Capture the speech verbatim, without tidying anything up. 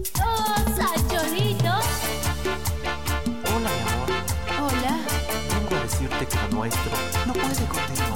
¡Oh, Sanchorito! Hola, mi amor. Hola. Vengo a decirte que lo nuestro no puede continuar.